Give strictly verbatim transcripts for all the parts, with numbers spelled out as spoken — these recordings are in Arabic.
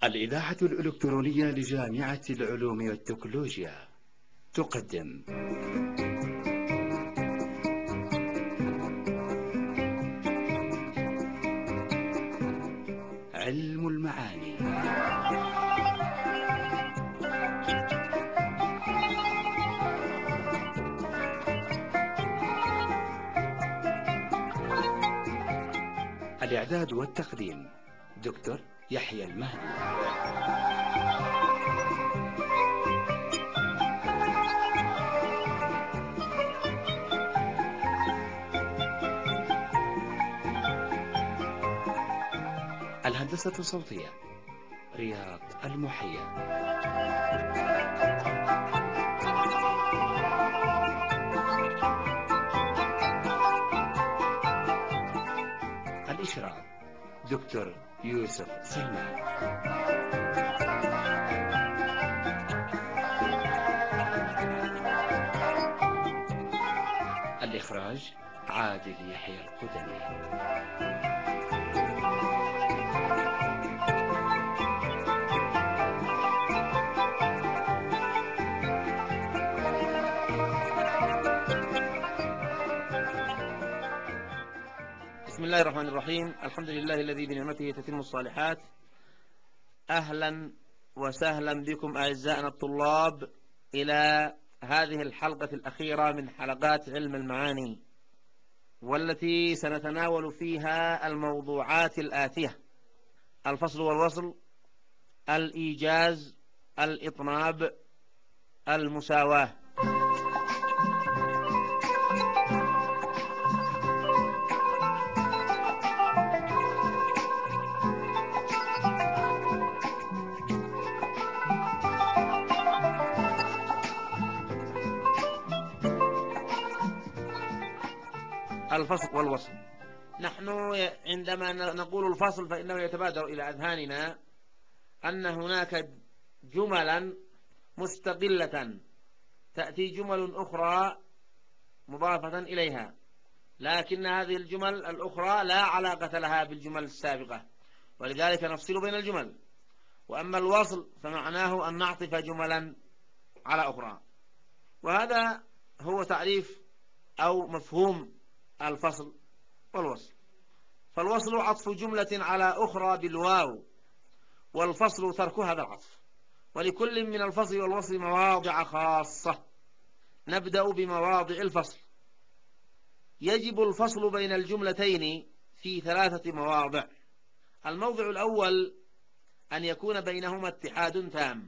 الإذاعة الإلكترونية لجامعة العلوم والتكنولوجيا تقدم علم المعاني. الإعداد والتقديم دكتور يحيى المهدي. الهندسة الصوتية رياض المحيا. الإشراف دكتور يوسف سلمان. الإخراج عادل يحيى القدمي. بسم الله الرحمن الرحيم. الحمد لله الذي بنعمته تتم الصالحات. أهلا وسهلا بكم أعزائنا الطلاب إلى هذه الحلقة الأخيرة من حلقات علم المعاني، والتي سنتناول فيها الموضوعات الآتية: الفصل والوصل، الإيجاز، الإطناب، المساواة. الفصل والوصل. نحن عندما نقول الفصل فإنه يتبادر إلى أذهاننا أن هناك جملا مستقلة تأتي جمل أخرى مضافة إليها، لكن هذه الجمل الأخرى لا علاقة لها بالجمل السابقة، ولذلك نفصل بين الجمل. وأما الوصل فمعناه أن نعطف جملا على أخرى، وهذا هو تعريف أو مفهوم الفصل والوصل. فالوصل عطف جملة على أخرى بالواو، والفصل ترك هذا العطف. ولكل من الفصل والوصل مواضع خاصة. نبدأ بمواضع الفصل. يجب الفصل بين الجملتين في ثلاثة مواضع. الموضع الأول أن يكون بينهما اتحاد تام،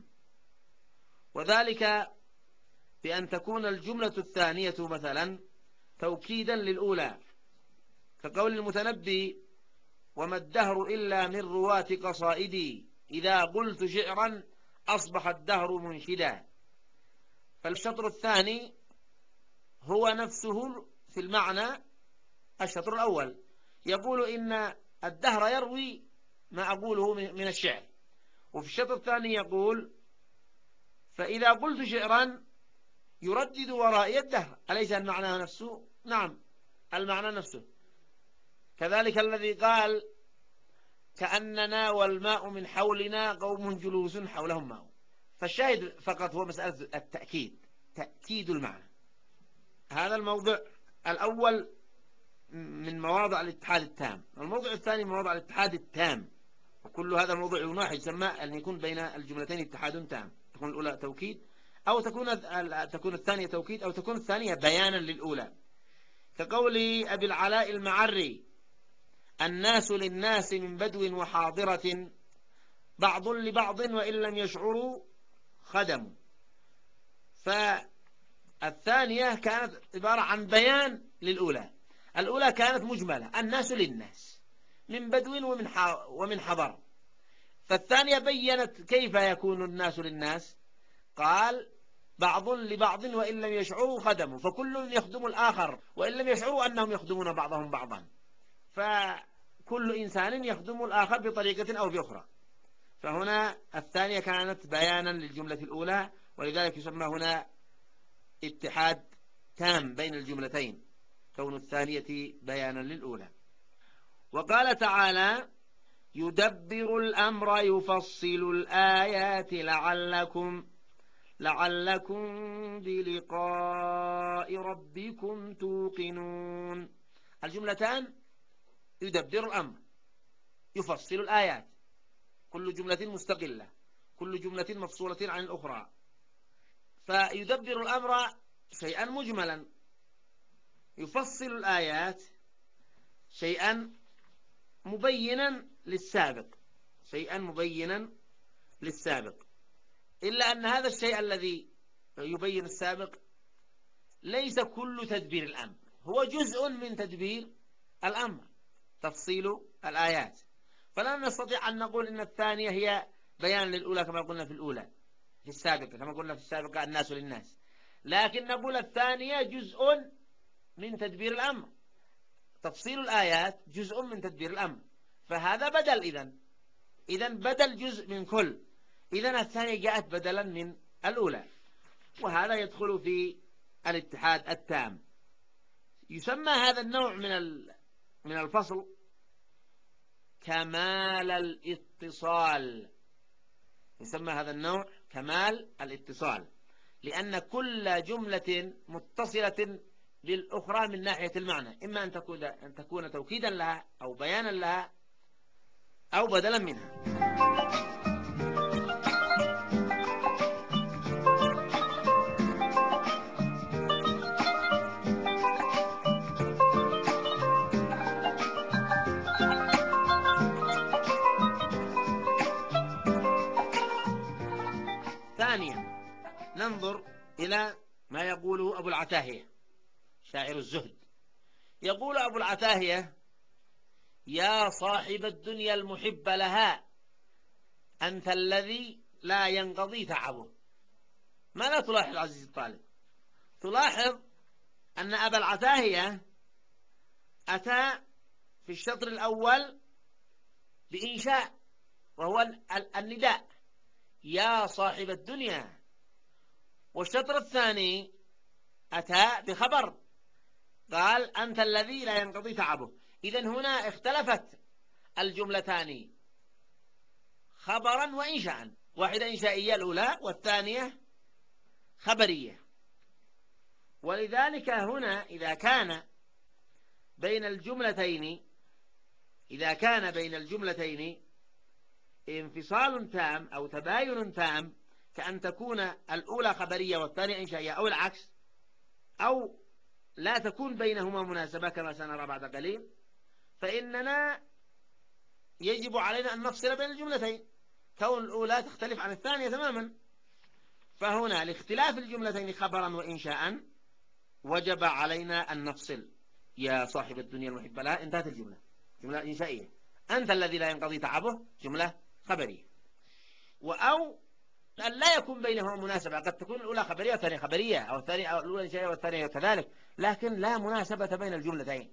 وذلك بأن تكون الجملة الثانية مثلا توكيدا للأولى، كقول المتنبي: وما الدهر إلا من رواة قصائدي إذا قلت شعرا أصبح الدهر منشدا. فالشطر الثاني هو نفسه في المعنى الشطر الأول، يقول إن الدهر يروي ما أقوله من الشعر. وفي الشطر الثاني يقول: فإذا قلت شعرا يردد ورائي الدهر. أليس المعنى نفسه؟ نعم، المعنى نفسه. كذلك الذي قال: كأننا والماء من حولنا قوم جلوس حولهم ماء. فالشاهد فقط هو مسألة التأكيد، تأكيد المعنى. هذا الموضع الأول من مواضع الاتحاد التام. الموضع الثاني مواضع الاتحاد التام، وكل هذا موضوع واحد يسمى أن يكون بين الجملتين اتحاد تام. تكون الأولى توكيد، أو تكون تكون الثانية توكيد، أو تكون الثانية بيانا للأولى، كقول أبي العلاء المعري: الناس للناس من بدو وحاضرة بعض لبعض وإن لم يشعروا خدموا. فالثانية كانت عبارة عن بيان للأولى. الأولى كانت مجملة: الناس للناس من بدو ومن ومن حضر. فالثانية بيّنت كيف يكون الناس للناس، قال: بعض لبعض وإن لم يشعروا خدموا، فكل يخدم الآخر وإن لم يشعروا أنهم يخدمون بعضهم بعضا. فكل إنسان يخدم الآخر بطريقة أو بأخرى. فهنا الثانية كانت بيانا للجملة الأولى، ولذلك يسمى هنا اتحاد تام بين الجملتين، كون الثانية بيانا للأولى. وقال تعالى: يدبر الأمر يفصل الآيات لعلكم لعلكم بلقاء ربكم توقنون. الجملتان يدبر الأمر يفصل الآيات، كل جملة مستقلة، كل جملة مفصولة عن الأخرى. فيدبر الأمر شيئا مجملا، يفصل الآيات شيئا مبينا للسابق، شيئا مبينا للسابق. إلا أن هذا الشيء الذي يبين السابق ليس كل تدبير الأمر، هو جزء من تدبير الأمر، تفصيل الآيات. فلا نستطيع أن نقول إن الثانية هي بيان للأولى كما قلنا في الأولى في السابقة، كما قلنا في السابقة الناس للناس، لكن نقول الثانية جزء من تدبير الأمر، تفصيل الآيات جزء من تدبير الأمر، فهذا بدل. إذن إذن بدل جزء من كل، إذن الثانية جاءت بدلا من الأولى، وهذا يدخل في الاتحاد التام. يسمى هذا النوع من من الفصل كمال الاتصال، يسمى هذا النوع كمال الاتصال، لأن كل جملة متصلة للأخرى من ناحية المعنى، إما أن تكون أن تكون توكيدا لها أو بيانا لها أو بدلا منها. ثانيا ننظر إلى ما يقوله أبو العتاهية شاعر الزهد. يقول أبو العتاهية: يا صاحب الدنيا المحب لها، أنت الذي لا ينقضي تعبه. ماذا تلاحظ عزيزي الطالب؟ تلاحظ أن أبا العتاهية أتى في الشطر الأول بإنشاء، وهو النداء يا صاحب الدنيا، والشطر الثاني أتى بخبر قال أنت الذي لا ينقضي تعبه. إذن هنا اختلفت الجملتان خبرا وإنشاء، واحدة إنشائية الأولى والثانية خبرية. ولذلك هنا إذا كان بين الجملتين إذا كان بين الجملتين انفصال تام أو تباين تام، كأن تكون الأولى خبرية والثانية إنشائية أو العكس، أو لا تكون بينهما مناسبة كما سنرى بعد قليل، فإننا يجب علينا أن نفصل بين الجملتين، كون الأولى تختلف عن الثانية تماما. فهنا لاختلاف الجملتين خبرا وإنشاء وجب علينا أن نفصل. يا صاحب الدنيا المحب لها انتهت الجملة، جملة إنشائية. أنت الذي لا ينقضي تعبه جملة خبرية. وأو أن لا يكون بينهما مناسبة، قد تكون الأولى خبرية والثانية خبرية، أو الثانية أو الأولى إنشائية والثانية كذلك، لكن لا مناسبة بين الجملتين،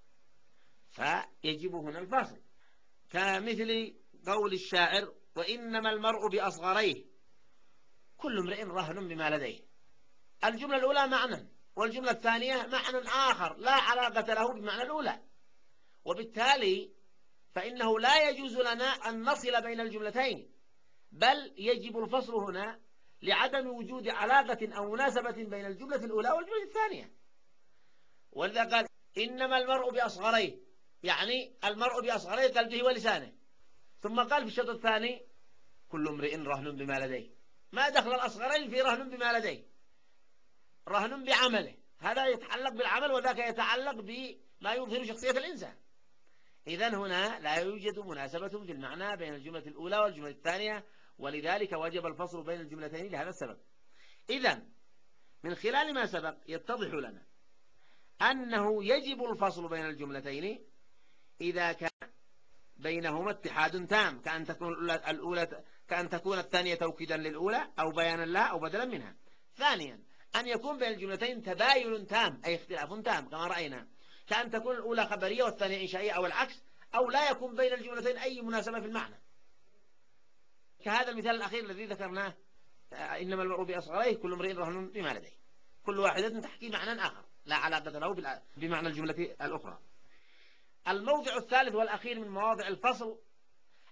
فيجب هنا الفاصل. كمثل قول الشاعر: وإنما المرء بأصغريه كل امرئ رهن بما لديه. الجملة الأولى معنى، والجملة الثانية معنى آخر لا علاقة له بمعنى الأولى، وبالتالي فإنه لا يجوز لنا أن نصل بين الجملتين، بل يجب الفصل هنا لعدم وجود علاقة أو مناسبة بين الجملة الأولى والجملة الثانية. ولذا قال إنما المرء بأصغريه، يعني المرء بأصغريه قلبه ولسانه. ثم قال في الشطر الثاني كل امرئ رهن بما لديه. ما دخل الأصغرين في رهن بما لديه؟ رهن بعمله، هذا يتعلق بالعمل وذاك يتعلق بما يظهر شخصية الإنسان. إذن هنا لا يوجد مناسبة في المعنى بين الجملة الأولى والجملة الثانية، ولذلك وجب الفصل بين الجملتين لهذا السبب. إذن من خلال ما سبق يتضح لنا أنه يجب الفصل بين الجملتين إذا كان بينهما اتحاد تام، كأن تكون الأولى كأن تكون الثانية توكيدا للأولى أو بيانا لها أو بدلا منها. ثانيا أن يكون بين الجملتين تباين تام أي اختلاف تام كما رأينا، كأن تكون الأولى خبرية والثانية إنشائية أو العكس، أو لا يكون بين الجملتين أي مناسبة في المعنى، كهذا المثال الأخير الذي ذكرناه: إنما المرء بأصغريه كل امرئ رهن بما لديه. كل واحدة تحكي معنى آخر لا علاقة له بمعنى الجملة الأخرى. الموضع الثالث والأخير من مواضع الفصل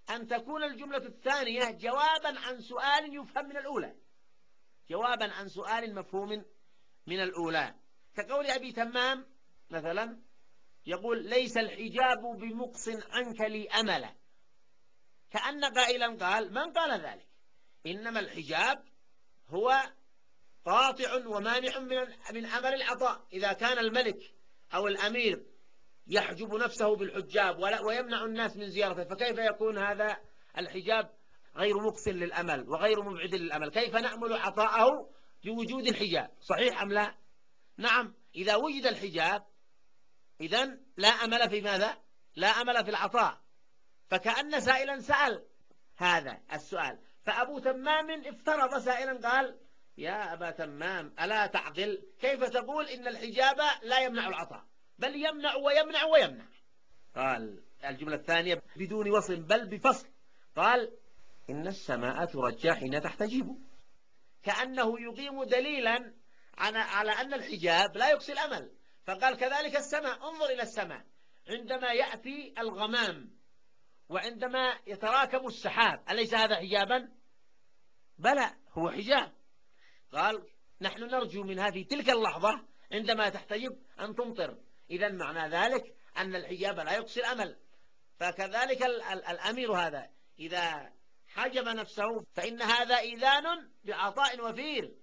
أن تكون الجملة الثانية جوابا عن سؤال يفهم من الأولى، جوابا عن سؤال مفهوم من الأولى، كقول أبي تمام مثلا يقول ليس الحجاب بمقص عنك لي أملا، كأن قائلا قال من قال ذلك؟ إنما الحجاب هو قاطع ومانع من من عمل العطاء. إذا كان الملك أو الأمير يحجب نفسه بالحجاب ويمنع الناس من زيارته، فكيف يكون هذا الحجاب غير مقص للأمل وغير مبعد للأمل؟ كيف نأمل عطاءه لوجود الحجاب؟ صحيح أم لا؟ نعم، إذا وجد الحجاب إذن لا أمل في ماذا؟ لا أمل في العطاء. فكأن سائلا سأل هذا السؤال، فأبو تمام افترض سائلا قال يا أبا تمام ألا تعقل؟ كيف تقول إن الحجاب لا يمنع العطاء، بل يمنع ويمنع ويمنع؟ قال الجملة الثانية بدون وصل بل بفصل، قال إن السماء ترجى حين تحتجب، كأنه يقيم دليلا على أن الحجاب لا يقصي الأمل. فقال كذلك السماء، انظر إلى السماء عندما يأتي الغمام وعندما يتراكم السحاب، أليس هذا حجابا؟ بلى هو حجاب. قال نحن نرجو من هذه تلك اللحظة عندما تحتجب أن تمطر، إذن معنى ذلك أن الحجاب لا يقصي الأمل. فكذلك الأمير هذا إذا حجب نفسه فإن هذا إذان بعطاء وفير.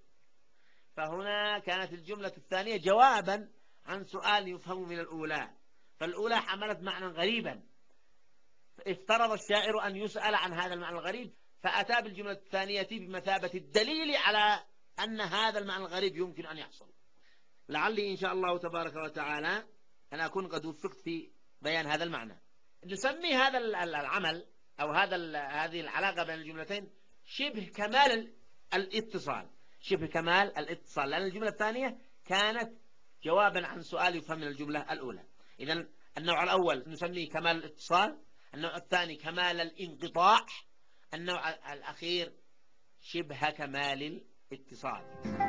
فهنا كانت الجملة الثانية جوابا عن سؤال يفهم من الأولى، فالأولى حملت معنى غريبا، افترض الشاعر أن يسأل عن هذا المعنى الغريب، فأتى بالجملة الثانية بمثابة الدليل على أن هذا المعنى الغريب يمكن أن يحصل. لعلي إن شاء الله تبارك وتعالى أنا أكون قد وفقت في بيان هذا المعنى. نسمي هذا العمل أو هذا هذه العلاقة بين الجملتين شبه كمال الاتصال، شبه كمال الاتصال، لأن الجملة الثانية كانت جوابا عن سؤال يفهم من الجملة الأولى. إذن النوع الأول نسميه كمال الاتصال، النوع الثاني كمال الانقطاع، النوع الأخير شبه كمال الاتصال.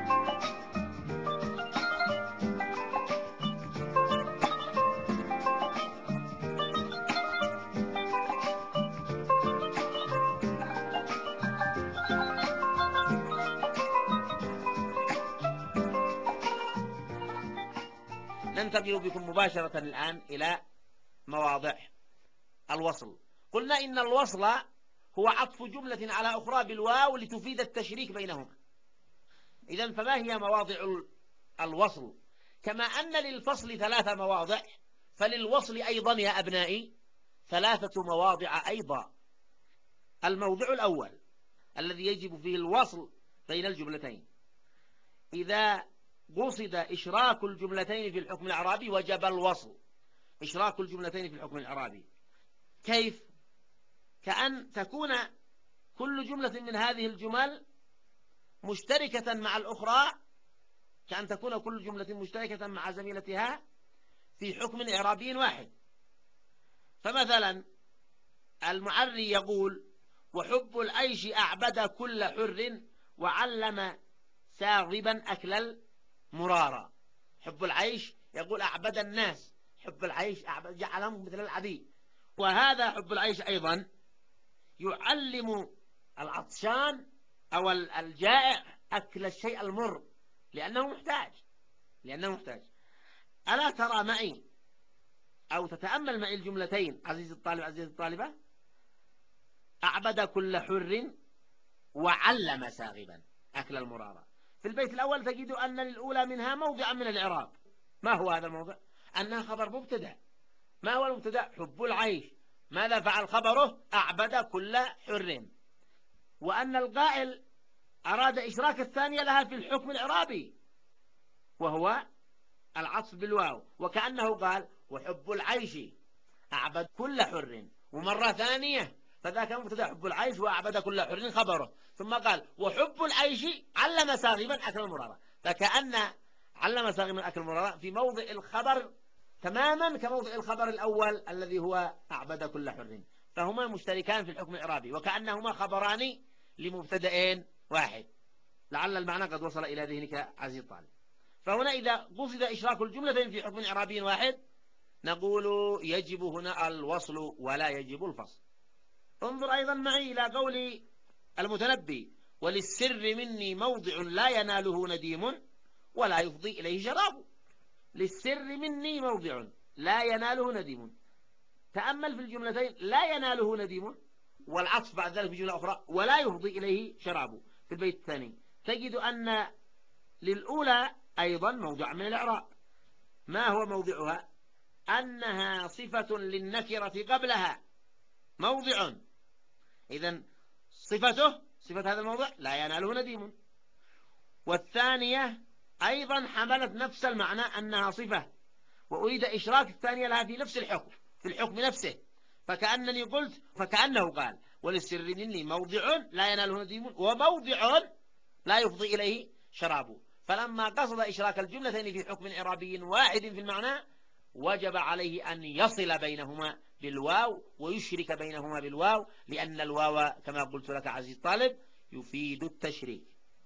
ننتقل بكم مباشرة الآن إلى مواضع الوصل. قلنا إن الوصل هو عطف جملة على أخرى بالواو لتفيد التشريك بينهما. إذن فما هي مواضع الوصل؟ كما أن للفصل ثلاث مواضع فللوصل أيضا يا أبنائي ثلاثة مواضع أيضا. الموضع الأول الذي يجب فيه الوصل بين الجملتين، إذا قصد إشراك الجملتين في الحكم الإعرابي وجب الوصل. إشراك الجملتين في الحكم الإعرابي كيف؟ كأن تكون كل جملة من هذه الجمل مشتركة مع الأخرى، كأن تكون كل جملة مشتركة مع زميلتها في حكم إعرابي واحد. فمثلا المعري يقول وحب العيش أعبد كل حر وعلم ساغبا أكل المرارة. حب العيش يقول أعبد الناس، حب العيش أعبد جعلهم مثل العبيد. وهذا حب العيش أيضا يعلم العطشان أو الجائع أكل الشيء المر لأنه محتاج لأنه محتاج. ألا ترى معي أو تتأمل معي الجملتين عزيز الطالب عزيز الطالبة؟ أعبد كل حر وعلم ساغبا أكل المرارة. في البيت الأول تجد أن للأولى منها موضعا من الإعراب. ما هو هذا الموضع؟ أنها خبر مبتدأ. ما هو المبتدأ؟ حب العيش. ماذا فعل خبره؟ أعبد كل حر. وأن القائل أراد إشراك الثانية لها في الحكم الإعرابي وهو العطف بالواو، وكأنه قال وحب العيش أعبد كل حر، ومرة ثانية فذاك مبتدأ حب العيش وأعبد كل حر خبره، ثم قال وحب العيش علم ساغبا أكل المرارة، فكأن علم ساغبا أكل المرارة في موضع الخبر تماما كموضع الخبر الأول الذي هو أعبد كل حر، فهما مشتركان في الحكم الإعرابي وكأنهما خبران لمبتدأين واحد. لعل المعنى قد وصل إلى ذهنك عزيز الطالب. فهنا إذا قصد إشراك الجملتين في حكم إعرابي واحد نقول يجب هنا الوصل ولا يجب الفصل. انظر أيضا معي إلى قول المتنبي: وللسر مني موضع لا يناله نديم ولا يفضي إليه شراب. للسر مني موضع لا يناله نديم. تأمل في الجملتين: لا يناله نديم، والعطف بعد ذلك في جملة أخرى: ولا يفضي إليه شراب. في البيت الثاني تجد أن للأولى أيضا موضع من الإعراب. ما هو موضعها؟ أنها صفة للنكرة قبلها موضع. إذن صفته صفة هذا الموضع لا يناله نديم. والثانية أيضا حملت نفس المعنى أنها صفة، وأريد إشراك الثانية لها في نفس الحكم، في الحكم نفسه. فكأنني قلت فكأنه قال: وللسر مني موضع لا يناله نديم وموضع لا يفضي إليه شرابه. فلما قصد إشراك الجملتين في حكم إعرابي واحد في المعنى، وجب عليه أن يصل بينهما بالواو ويشرك بينهما بالواو، لأن الواو كما قلت لك عزيز الطالب يفيد التشريك.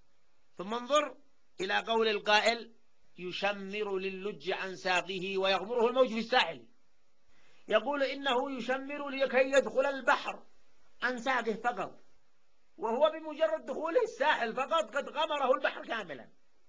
ثم انظر إلى قول القائل: يشمر للج عن ساقه ويغمره الموج في الساحل. يقول إنه يشمر لكي يدخل البحر عن ساقه فقط، وهو بمجرد دخوله الساحل فقط قد غمره البحر كاملا.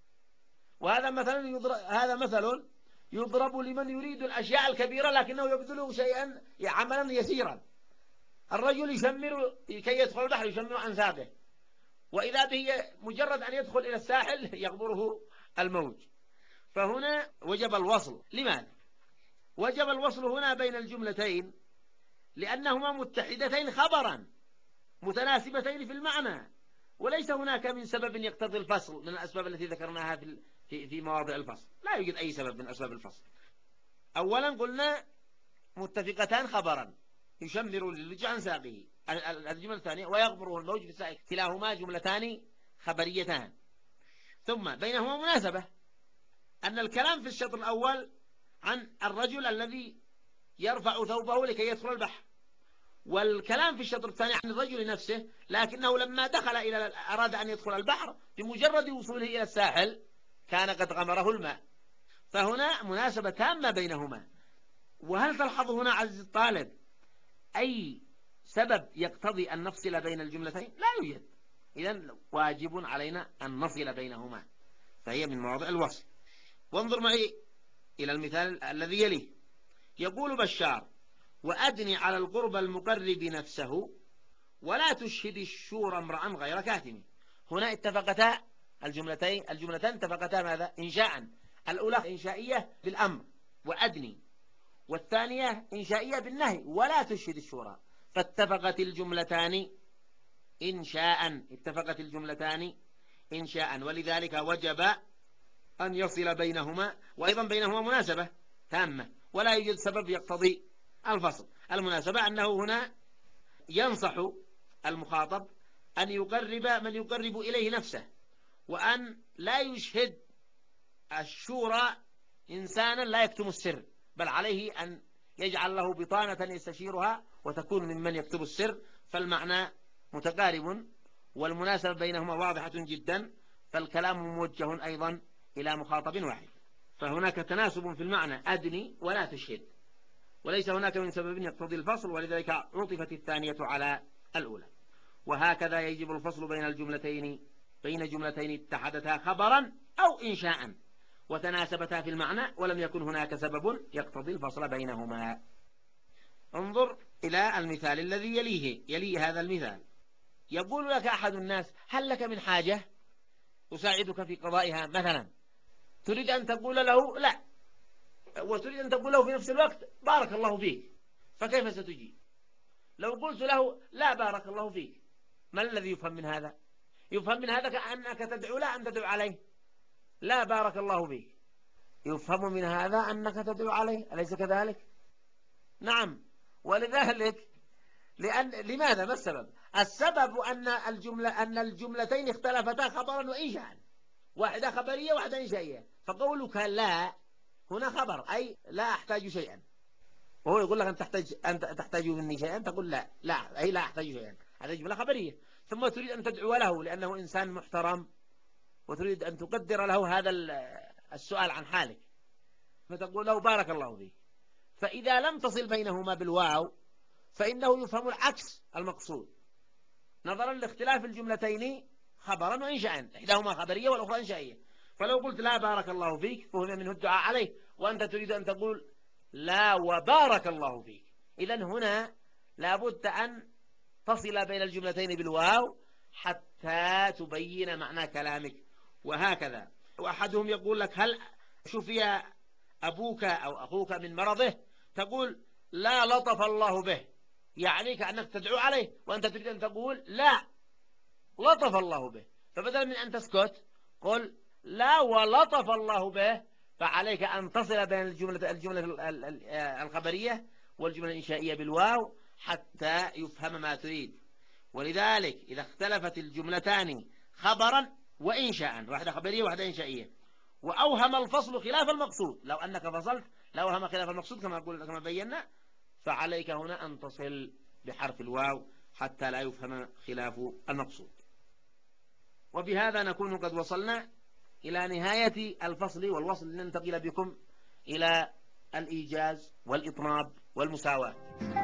وهذا مثلا يضرب هذا مثل يضرب لمن يريد الأشياء الكبيرة لكنه يبذل شيئا عملا يسيرا. الرجل يشمر لكي يدخل البحر، يشمر عن ساقه، وإذا به مجرد أن يدخل إلى الساحل يغمره الموج. فهنا وجب الوصل. لماذا وجب الوصل هنا بين الجملتين؟ لأنهما متحدتين خبرا متناسبتين في المعنى، وليس هناك من سبب يقتضي الفصل من الأسباب التي ذكرناها في في في مواضع الفصل. لا يوجد أي سبب من أسباب الفصل. أولا قلنا متفقتان خبرا: يشمر للج عن ساقه. الجملة الثانية: ويغمره الموج في الساحل. كلاهما جملتان خبريتان. ثم بينهما مناسبة، أن الكلام في الشطر الأول عن الرجل الذي يرفع ثوبه لكي يدخل البحر، والكلام في الشطر الثاني عن الرجل نفسه، لكنه لما دخل إلى أراد أن يدخل البحر بمجرد وصوله إلى الساحل كان قد غمره الماء. فهنا مناسبة تامة بينهما. وهل تلحظ هنا عزيز الطالب أي سبب يقتضي أن نفصل بين الجملتين؟ لا يوجد. إذن واجب علينا أن نصل بينهما، فهي من مواضع الوصل. وانظر معي إلى المثال الذي يليه. يقول بشار: وأدني على القرب المقرب نفسه ولا تشهد الشور امرأ غير كاتم. هنا اتفقتا الجملتين الجملتان اتفقتا ماذا؟ إنشاء. الأولى إنشائية بالأمر وأدني، والثانية إنشائية بالنهي ولا تشهد الشورى. فاتفقت الجملتان إنشاء اتفقت الجملتان إنشاء ولذلك وجب أن يصل بينهما، وأيضا بينهما مناسبة تامة، ولا يوجد سبب يقتضي الفصل. المناسبة أنه هنا ينصح المخاطب أن يقرب من يقرب إليه نفسه، وأن لا يشهد الشورى إنسانا لا يكتم السر، بل عليه أن يجعل له بطانة يستشيرها وتكون ممن يكتب السر. فالمعنى متقارب والمناسبة بينهما واضحة جدا، فالكلام موجه أيضا إلى مخاطب واحد. فهناك تناسب في المعنى: أدني ولا تشهد، وليس هناك من سبب يقتضي الفصل، ولذلك عطفت الثانية على الأولى. وهكذا يجب الفصل بين الجملتين بين جملتين اتحدتا خبرا أو إنشاء وتناسبتا في المعنى ولم يكن هناك سبب يقتضي الفصل بينهما. انظر إلى المثال الذي يليه يلي هذا المثال. يقول لك أحد الناس: هل لك من حاجة أساعدك في قضائها مثلا؟ تريد أن تقول له لا، وتريد أن تقول له في نفس الوقت بارك الله فيك، فكيف ستجيب؟ لو قلت له لا بارك الله فيك، ما الذي يفهم من هذا؟ يفهم من هذا كأنك تدعو لا أن تدعو عليه. لا بارك الله فيك يفهم من هذا أنك تدعو عليه، أليس كذلك؟ نعم. ولذلك لأن لماذا؟ ما السبب؟ السبب أن الجملة أن الجملتين اختلفتا خبرا وإنشاء، واحدة خبرية واحدة إنشائية. فقولك لا هنا خبر، أي لا أحتاج شيئا، وهو يقول لك أن تحتاج أن تحتاج مني شيئا، تقول لا لا أي لا أحتاج شيئا، هذه جملة خبرية. ثم تريد أن تدعو له لأنه إنسان محترم، وتريد أن تقدر له هذا السؤال عن حالك، فتقول له بارك الله فيك. فإذا لم تصل بينهما بالواو فإنه يفهم العكس المقصود نظرا لاختلاف الجملتين خبرا وإنشاء، إحداهما خبرية والأخرى إنشائية. فلو قلت لا بارك الله فيك فهم منه الدعاء عليه، وأنت تريد أن تقول لا وبارك الله فيك. إذن هنا لابد أن تصل بين الجملتين بالواو حتى تبين معنى كلامك. وهكذا. وأحدهم يقول لك هل شفي أبوك أو أخوك من مرضه، تقول لا لطف الله به، يعني كأنك تدعو عليه، وأنت تريد أن تقول لا لطف الله به. فبدل من أن تسكت قل لا ولطف الله به، فعليك أن تصل بين الجملة, الجملة الخبرية والجملة الإنشائية بالواو حتى يفهم ما تريد. ولذلك إذا اختلفت الجملتان خبرا وإنشاء، واحدة خبرية وواحدة إنشائية، وأوهم الفصل خلاف المقصود، لو أنك فصلت لو أوهم خلاف المقصود كما قلنا كما بينا، فعليك هنا أن تصل بحرف الواو حتى لا يفهم خلاف المقصود. وبهذا نكون قد وصلنا إلى نهاية الفصل والوصل، لننتقل بكم إلى الإيجاز والإطناب والمساواة.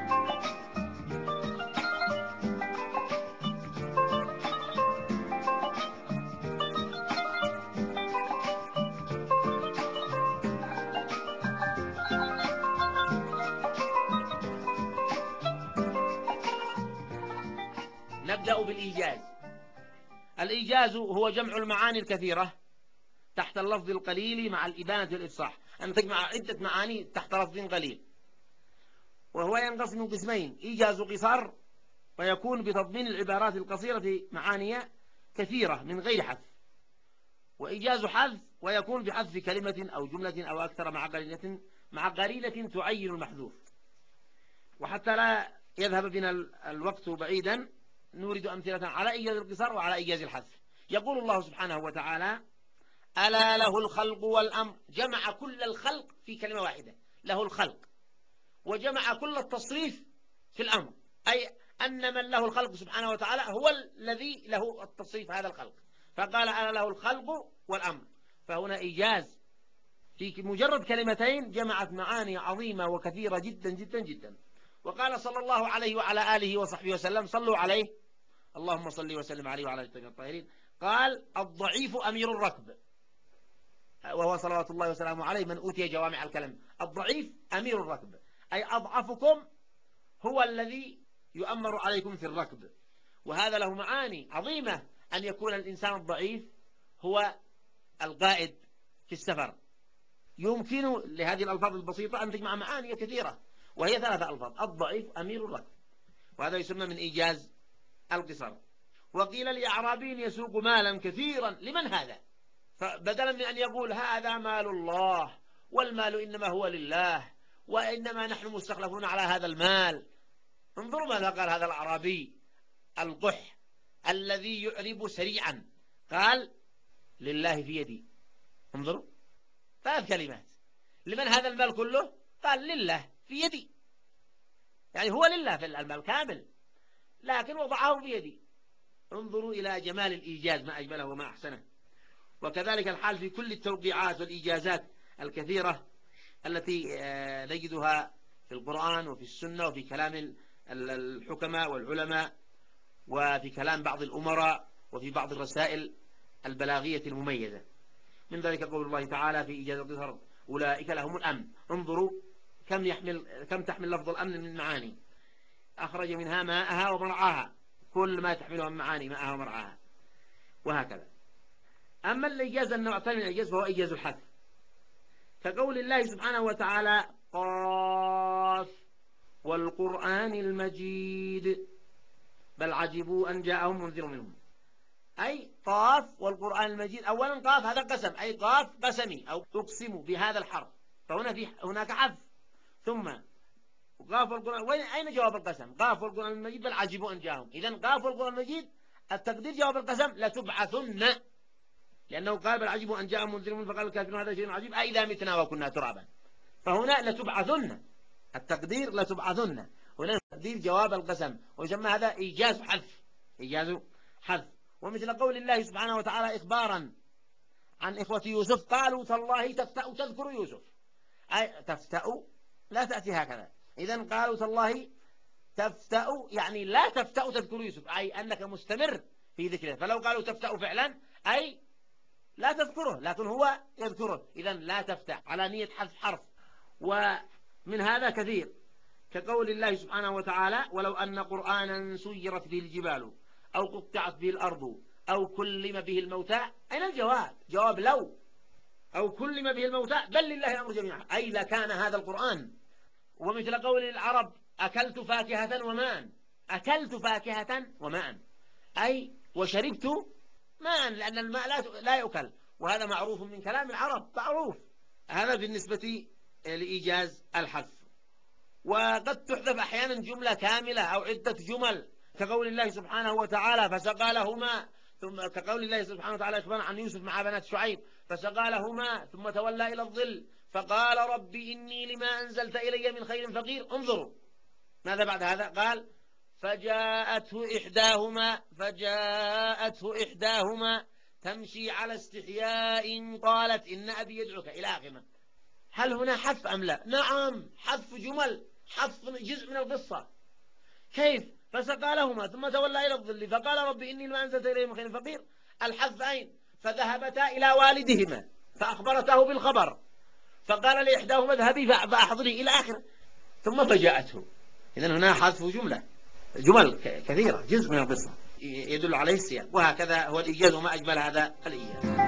نبدأ بالإيجاز. الإيجاز هو جمع المعاني الكثيرة تحت اللفظ القليل مع الإبانة والإفصاح، أن تجمع عدة معاني تحت لفظ قليل. وهو ينقسم قسمين: إيجاز قصر، ويكون بتضمين العبارات القصيرة معاني كثيرة من غير حذف، وإيجاز حذف، ويكون بحذف كلمة أو جملة أو أكثر مع قرينة مع قرينة تعين المحذوف. وحتى لا يذهب بنا الوقت بعيدا نورد أمثلة على إيجاز القصر وعلى إيجاز الحذف. يقول الله سبحانه وتعالى: ألا له الخلق والأمر، جمع كل الخلق في كلمة واحدة، له الخلق، وجمع كل التصريف في الأمر، أي أن من له الخلق سبحانه وتعالى هو الذي له التصريف هذا الخلق، فقال ألا له الخلق والأمر. فهنا إيجاز في مجرد كلمتين جمعت معاني عظيمة وكثيرة جدا جدا جدا. وقال صلى الله عليه وعلى آله وصحبه وسلم: صلوا عليه اللهم صل وسلم عليه وعلى آله الطاهرين. قال: الضعيف أمير الركب، وهو صلوات الله وسلامه عليه من أوتي جوامع الكلم. الضعيف أمير الركب، أي أضعفكم هو الذي يؤمر عليكم في الركب. وهذا له معاني عظيمة، أن يكون الإنسان الضعيف هو القائد في السفر. يمكن لهذه الألفاظ البسيطة أن تجمع معاني كثيرة، وهي ثلاثة ألفاظ: الضعيف أمير الركب. وهذا يسمى من إيجاز القصر. وقيل لأعرابي يسوق مالا كثيرا، لمن هذا؟ فبدلا من أن يقول هذا مال الله والمال إنما هو لله وإنما نحن مستخلفون على هذا المال، انظروا ماذا قال هذا الأعرابي القح الذي يعرب سريعا، قال: لله في يدي. انظروا، ثلاث كلمات. لمن هذا المال كله؟ قال: لله في يدي، يعني هو لله في المال كامل، لكن وضعه بيدي. انظروا إلى جمال الإيجاز، ما أجمله وما أحسنه. وكذلك الحال في كل التوقيعات والإيجازات الكثيرة التي نجدها في القرآن وفي السنة وفي كلام الحكماء والعلماء وفي كلام بعض الأمراء وفي بعض الرسائل البلاغية المميزة. من ذلك قول الله تعالى في إيجاز القصر: أولئك لهم الأمن. انظروا كم يحمل كم تحمل لفظ الأمن من معاني: أخرج منها ماءها ومرعاها، كل ما تحملها من معاني ماءها ومرعاها، وهكذا. أما الإيجاز النوع الثاني من الإيجاز فهو إيجاز الحذف، كقول الله سبحانه وتعالى: قاف والقرآن المجيد بل عجبوا أن جاءهم منذر منهم. أي قاف والقرآن المجيد. أولا قاف هذا قسم، أي قاف قسمي أو تقسم بهذا الحرف، فهنا في هناك حذف. ثم قاف والقرآن، وين أين جواب القسم؟ قاف والقرآن المجيد بل عجبوا أن جاءهم. إذن قاف والقرآن المجيد التقدير جواب القسم: لتبعثن، لأنه قال بل عجبوا أن جاءهم منذر منهم فقال الكافرون هذا شيء عجيب أئذا متنا وكنا ترابا. فهنا لتبعثن، التقدير لتبعثن، هنا تقدير جواب القسم، ويسمى هذا إيجاز حذف، إيجاز حذف. ومثل قول الله سبحانه وتعالى إخبارا عن إخوة يوسف: قالوا تالله تفتأ تذكر يوسف. أي تفتأ لا تأتي هكذا، إذن قالوا تالله تفتأ يعني لا تفتأ تذكر يوسف، أي أنك مستمر في ذكره. فلو قالوا تفتأ فعلا أي لا تذكره، لكن هو يذكره، إذن لا تفتأ على نية حذف حرف. ومن هذا كثير، كقول الله سبحانه وتعالى: ولو أن قرآنا سيرت به الجبال أو قطعت به الأرض أو كلم به الموتى. أين الجواب؟ جواب لو. أو كلم به الموتى بل لله الأمر جميعا، أي لكان هذا القرآن. ومثل قول العرب: أكلت فاكهة وماء. أكلت فاكهة وماء أي وشربت ماء، لأن الماء لا لا يؤكل، وهذا معروف من كلام العرب، معروف. هذا بالنسبة لإيجاز الحذف. وقد تحذف أحيانا جملة كاملة أو عدة جمل، كقول الله سبحانه وتعالى: فسقى لهما. ثم كقول الله سبحانه وتعالى إخبارا عن يوسف مع بنات شعيب: فسقى لهما ثم تولى إلى الظل فقال رب إني لما أنزلت إلي من خير فقير. انظروا ماذا بعد هذا، قال: فجاءته إحداهما فجاءته إحداهما تمشي على استحياء قالت إن أبي يدعوك، إلى آخره. هل هنا حذف أم لا؟ نعم، حذف جمل، حذف جزء من القصة. كيف؟ فسقى لهما ثم تولى إلى الظل فقال رب إني لما أنزلت إلي من خير فقير. الحذف أين؟ فذهبتا إلى والدهما فأخبرته بالخبر فقال لإحداهما اذهبي فأحضري، إلى آخره. ثم فجاءته. إذن هنا حذف جملة، جمل كثيرة، جزء من القصة يدل عليه السياق. وهكذا هو الإيجاز وما أجمل هذا الإيجاز.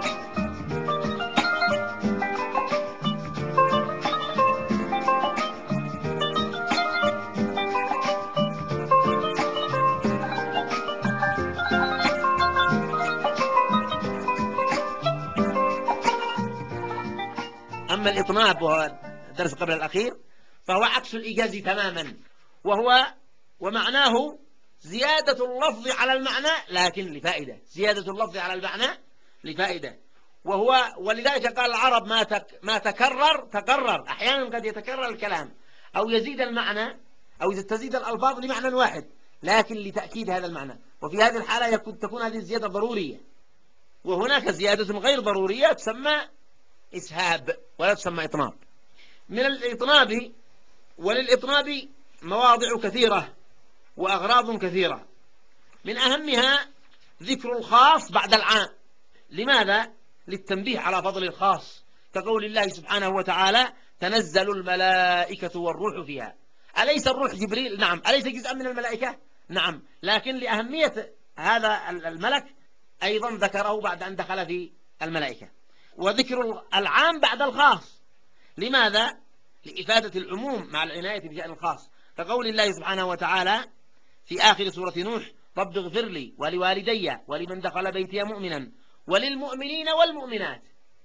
أما الإطناب وهو الدرس قبل الأخير فهو عكس الإيجاز تماما، وهو ومعناه زيادة اللفظ على المعنى لكن لفائدة، زيادة اللفظ على المعنى لفائدة. وهو ولذلك قال العرب: ما تك ما تكرر تكرر. أحيانا قد يتكرر الكلام أو يزيد المعنى أو تزيد الألفاظ لمعنى واحد لكن لتأكيد هذا المعنى، وفي هذه الحالة يكون تكون هذه الزيادة ضرورية. وهناك زيادة غير ضرورية تسمى إسهاب ولا تسمى إطناب. من الإطناب، وللإطناب مواضع كثيرة وأغراض كثيرة، من أهمها ذكر الخاص بعد العام. لماذا؟ للتنبيه على فضل الخاص، كقول الله سبحانه وتعالى: تنزل الملائكة والروح فيها. أليس الروح جبريل؟ نعم. أليس جزءا من الملائكة؟ نعم. لكن لأهمية هذا الملك أيضا ذكره بعد أن دخل في الملائكة. وذكر العام بعد الخاص، لماذا؟ لإفادة العموم مع العناية بشأن الخاص، كقول الله سبحانه وتعالى في آخر سورة نوح: رب اغفر لي ولوالدي ولمن دخل بيتي مؤمنا وللمؤمنين والمؤمنات.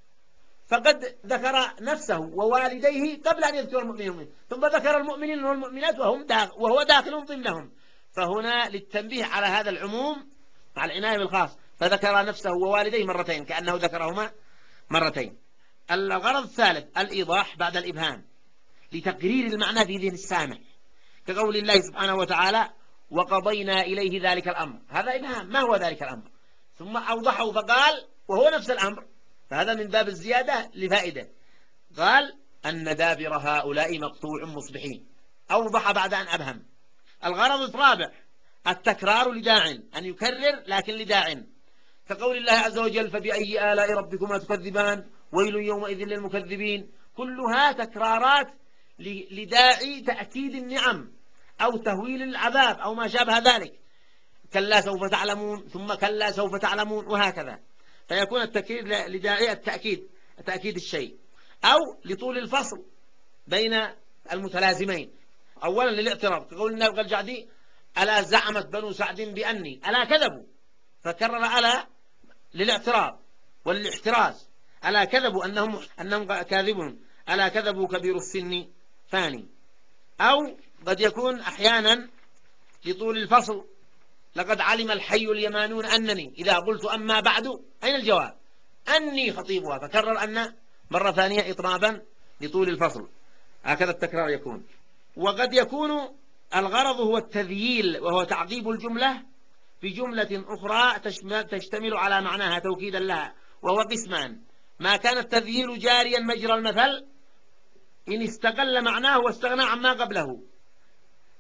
فقد ذكر نفسه ووالديه قبل أن يذكر المؤمنين، ثم ذكر المؤمنين والمؤمنات وهم داخل وهو داخل ضمنهم. فهنا للتنبيه على هذا العموم مع العناية بالخاص، فذكر نفسه ووالديه مرتين كأنه ذكرهما مرتين. الغرض الثالث الإيضاح بعد الإبهام، لتقرير المعنى في ذهن السامع، كقول الله سبحانه وتعالى: وقضينا إليه ذلك الأمر. هذا إبهام، ما هو ذلك الأمر؟ ثم أوضحه فقال وهو نفس الأمر، فهذا من باب الزيادة لفائدة. قال: أن دابر هؤلاء مقطوع مصبحين. أوضح بعد أن أبهم. الغرض الرابع التكرار لداع، أن يكرر لكن لداع، كقول الله عز وجل: فبأي آلاء ربكما تكذبان ويل يومئذ للمكذبين. كلها تكرارات لداعي تأكيد النعم أو تهويل العذاب أو ما شابه ذلك، كلا سوف تعلمون ثم كلا سوف تعلمون، وهكذا. فيكون التكرير لداعي التأكيد، تأكيد الشيء، أو لطول الفصل بين المتلازمين. أولا للاعتراض، كقول النبي الجعدي: ألا زعمت بنو سعد بأني، ألا كذبوا، فكرر ألا للاعتراض وللاحتراز، ألا كذبوا أنهم, أنهم كاذبون، ألا كذبوا كبير السن فاني. أو قد يكون أحيانا لطول الفصل، لقد علم الحي اليمانون أنني إذا قلت أما بعد، أين الجواب؟ أني خطيبها، فكرر أن مرة ثانية إطرابا لطول الفصل. هكذا التكرار يكون. وقد يكون الغرض هو التذييل، وهو تعقيب الجملة بجملة أخرى تشتمل على معناها توكيدا لها، وهو قسمان: ما كان التذييل جاريا مجرى المثل إن استقل معناه واستغنى عما قبله،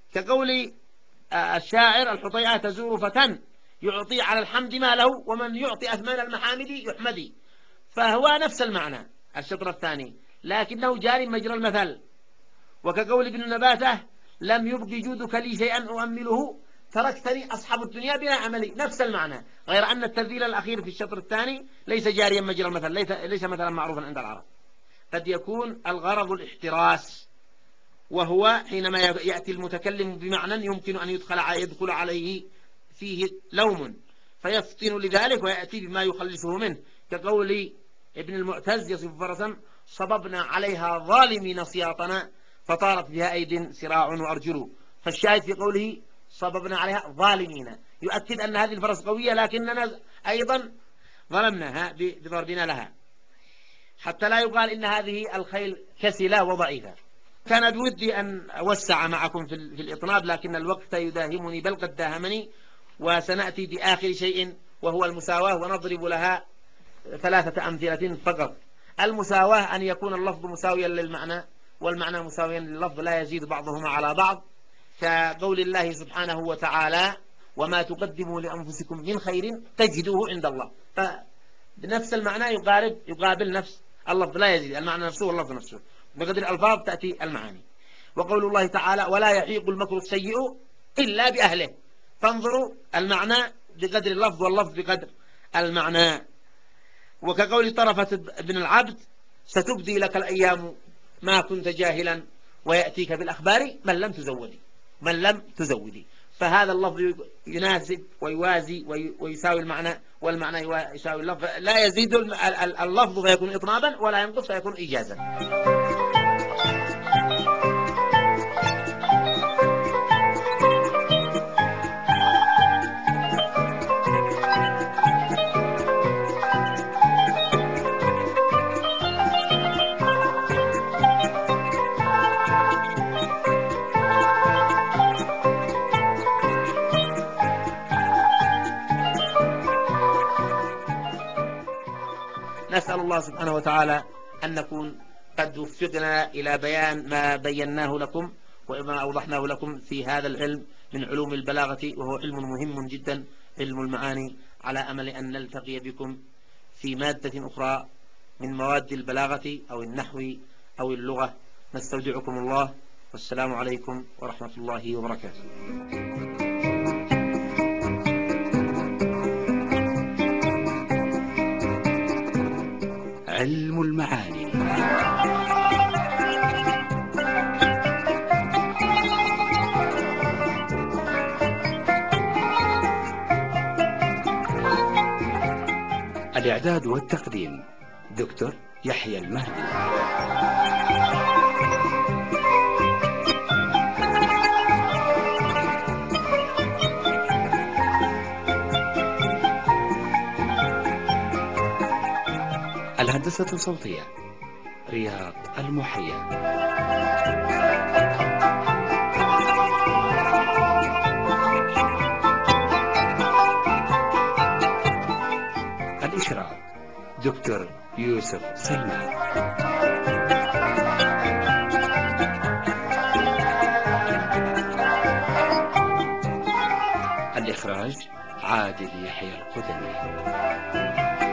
كقول الشاعر الحطيئة تزور فتى يعطي على الحمد ما له، ومن يعطي أثمان المحامد يحمدي. فهو نفس المعنى الشطر الثاني، لكنه جاري مجرى المثل. وكقول ابن نباته لم يبق جودك لي شيئا أؤمله، تركتني أصحاب الدنيا بلا عملي. نفس المعنى، غير أن التبديل الأخير في الشطر الثاني ليس جاريا مجرى المثل، ليس, ليس مثلا معروفا عند العرب. قد يكون الغرض الاحتراس، وهو حينما يأتي المتكلم بمعنى يمكن أن يدخل يدخل عليه فيه لوم فيفطن لذلك ويأتي بما يخلصه منه، كقول ابن المعتز يصف فرسا صببنا عليها ظالمين سياطنا فطارت بها أيد سراع وأرجل. فالشاهد في قوله صببنا عليها ظالمين يؤكد أن هذه الفرس قوية، لكننا أيضا ظلمناها بضربنا لها، حتى لا يقال إن هذه الخيل كسلة وضعيفة. كان بودي أن أوسع معكم في الإطناب، لكن الوقت يداهمني بل قد داهمني. وسنأتي بآخر شيء وهو المساواة، ونضرب لها ثلاثة أمثلة فقط. المساواة أن يكون اللفظ مساويا للمعنى والمعنى مساويا لللفظ، لا يزيد بعضهما على بعض، كقول الله سبحانه وتعالى وما تقدموا لأنفسكم من خير تجدوه عند الله. فبنفس المعنى يقارب يقابل نفس اللفظ، لا يزيد المعنى نفسه واللفظ نفسه، بقدر الألفاظ تأتي المعاني. وقول الله تعالى ولا يحيق المكر السيء إلا بأهله، فانظروا المعنى بقدر اللفظ واللفظ بقدر المعنى. وكقول طرفة بن العبد ستبدي لك الأيام ما كنت جاهلا ويأتيك بالأخبار من لم تزودي من لم تزودي. فهذا اللفظ يناسب ويوازي ويساوي المعنى، والمعنى يساوي اللفظ، لا يزيد اللفظ فيكون إطنابا ولا ينقص فيكون إيجازا. نسأل الله سبحانه وتعالى أن نكون قد وفقنا إلى بيان ما بيناه لكم وما أوضحناه لكم في هذا العلم من علوم البلاغة، وهو علم مهم جدا، علم المعاني، على أمل أن نلتقي بكم في مادة أخرى من مواد البلاغة أو النحو أو اللغة. نستودعكم الله، والسلام عليكم ورحمة الله وبركاته. علم المعاني. الإعداد والتقديم دكتور يحيى المهدي. الهندسة الصوتية رياض المحيا. الإشراف دكتور يوسف سلمان. الإخراج عادل يحيى القدمي.